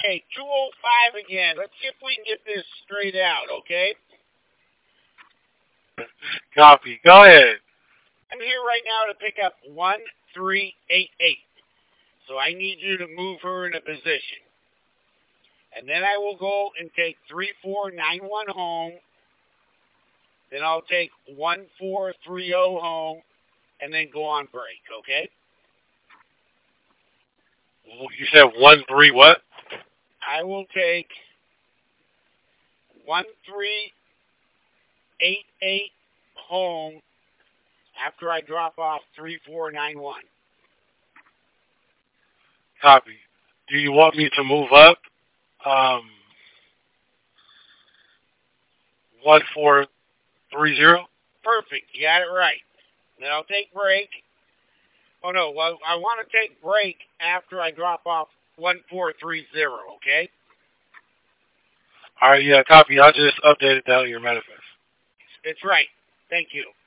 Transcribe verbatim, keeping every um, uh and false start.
Okay, two oh five again. Let's see if we can get this straight out, okay? Copy. Go ahead. I'm here right now to pick up one three eight eight. So I need you to move her in a position. And then I will go and take three four nine one home. Then I'll take one four three zero home. And then go on break, okay? You said one three what? I will take one three eight eight home after I drop off three four nine one. Copy. Do you want me to move up? Um, one four three zero. Perfect. You got it right. Then I'll take break. Oh no, well I want to take break after I drop off one four three zero. Okay. All right. Yeah. Copy. I just updated that on your manifest. It's right. Thank you.